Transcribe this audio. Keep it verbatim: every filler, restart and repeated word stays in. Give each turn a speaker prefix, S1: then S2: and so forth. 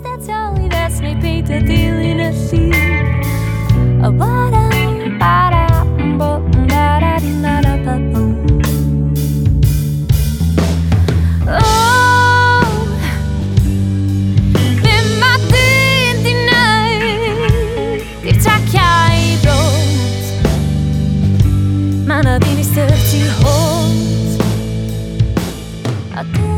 S1: Detta i väsna pita till i nasi. A bara bara bo bara nada papo. Oh, vem var det din nöjd? Det tackar i brott. Man har din i stört i hårt. Att